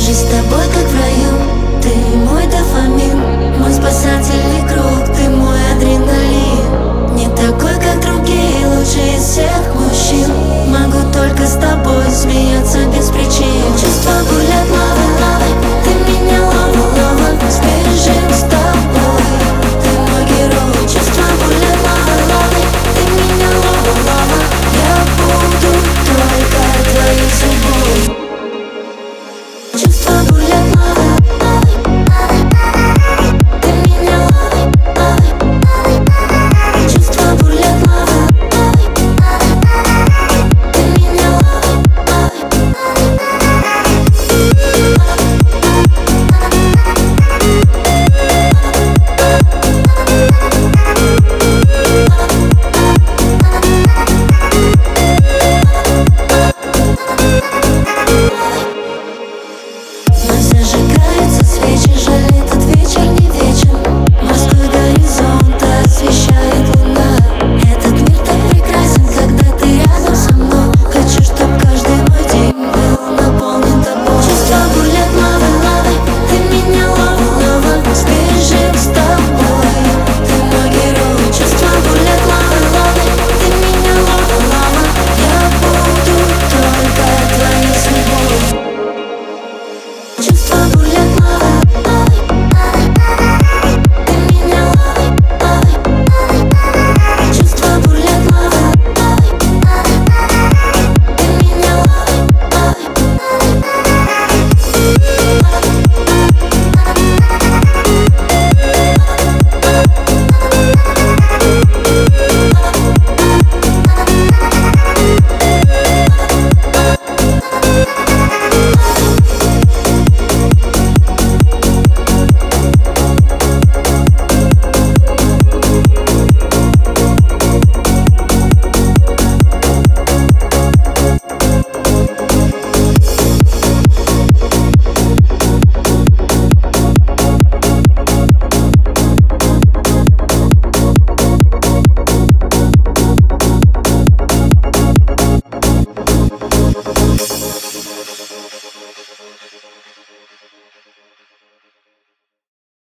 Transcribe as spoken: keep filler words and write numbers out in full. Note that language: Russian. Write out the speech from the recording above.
Жизнь с тобой как в раю, ты мой дофамин, мой спасательный круг, ты мой адреналин. Не такой, как другие, лучший из всех мужчин. Могу только с тобой смеяться без причин. Чувства бурлят лавой, лавой, ты меня лова, лова. Сбежим с тобой, ты мой герой. Чувства бурлят лавой, лавой, ты меня лова, лава. Я буду только твоей судьбой. Чувства бурлят лавой, лавой, ты меня ловой, ловой. Чувства бурлят лавой, лавой, ты меня ловой, ловой. Вновь зажигаются свечи, жаль, этот вечер не вечен. Морской горизонт освещает луна. Этот мир так прекрасен, когда ты рядом со мной. Хочу, чтоб каждый мой день был наполнен тобой. Чувства бурлят лавой, лавой, ты меня лова, лова. Сбежим с тобой, ты мой герой. Чувства бурлят лавой, лавой, ты меня лова, лава. Я буду только твоей судьбой. Чувства бурлят лавой, лавой, ты меня ловой, ловой. Чувства бурлят лавой, лавой, ты меня ловой,